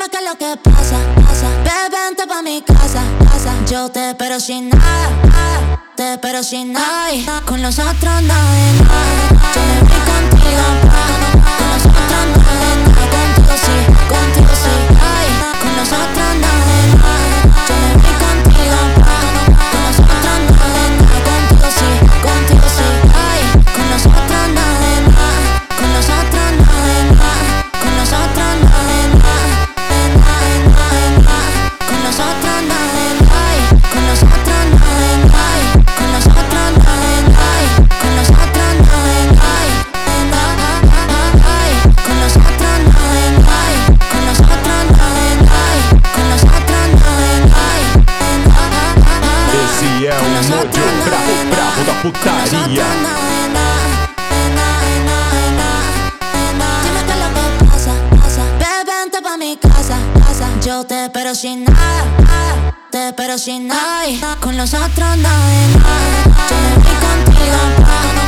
Dime qué es lo que pasa, pasa. Bebé, vente pa' mi casa, casa. Yo te espero sin nada, te espero sin nada. Ay, con los otros nada de nada. Yo me voy contigo, con los otros nada de nada. Contigo sí, contigo sí. Ay, con los otros nada de nada. Yo me voy contigo, con los otros nada de nada. Contigo sí, contigo sí. Ay, con los otros nada de nada. Con los otros nada de nada. Con los otros nada de nada. Con los otros nada de nada. Con los otros nada de nada. Con los otros nada de nada. Con los otros nada de nada. Con los otros nada de nada. Con los otros nada de nada. Con los otros nada de nada. Esse é o Mojo brabo da putaria. Dime qué es lo que pasa, pasa. Bebé, vente pa' mi casa, casa. Yo te espero sin nada, te espero sin nada. Con los otros nada de nada. Yo me voy contigo,